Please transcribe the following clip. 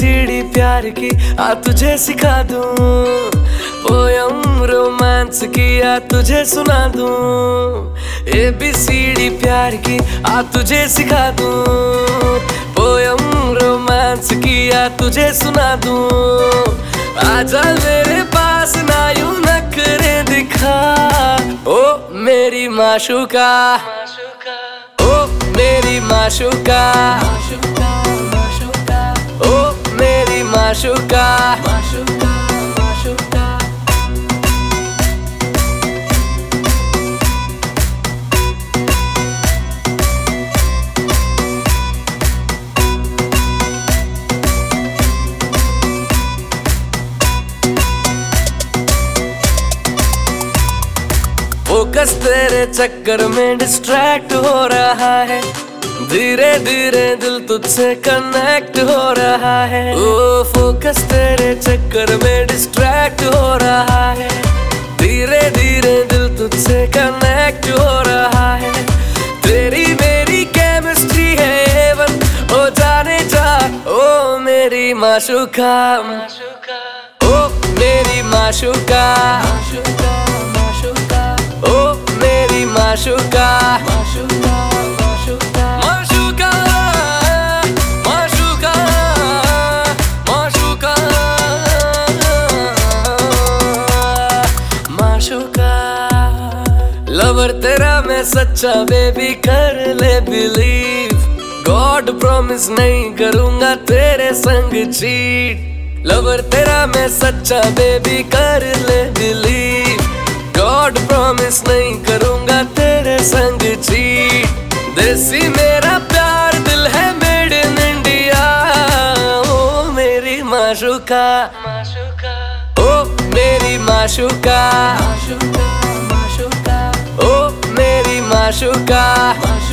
ABCD प्यार की आ तुझे सिखा दूं, पोयम रोमांस की आ तुझे सुना दूं। ABCD प्यार की आ तुझे सिखा दूं, पोयम रोमांस की आ तुझे सुना दूं। आजा मेरे पास ना यूं नखरे दिखा, ओ मेरी माशूका, ओ मेरी माशूका, ओ मेरी माशूका। फोकस तेरे चक्कर में डिस्ट्रैक्ट हो रहा है, धीरे धीरे दिल तुझसे कनेक्ट हो रहा है। ओ फोकस तेरे चक्कर में डिस्ट्रैक्ट हो रहा है, धीरे धीरे दिल तुझसे कनेक्ट हो रहा है। तेरी मेरी केमिस्ट्री है हेवन, ओ जाने जा ओ मेरी माशूका, ओ मेरी माशूका, ओ मेरी माशूका, माशूका, माशूका, माशूका, माशूका, माशूका। लवर तेरा मैं सच्चा बेबी कर ले बिलीव, गॉड प्रॉमिस नहीं करूंगा तेरे संग चीट। लवर तेरा मैं सच्चा बेबी कर ले बिलीव, गॉड प्रॉमिस नहीं करूंगा तेरे संग चीट। देसी मेरा प्यार दिल है मेड इन इंडिया, ओ मेरी माशूका, ओ मेरी माशूका, ओ मेरी माशूका।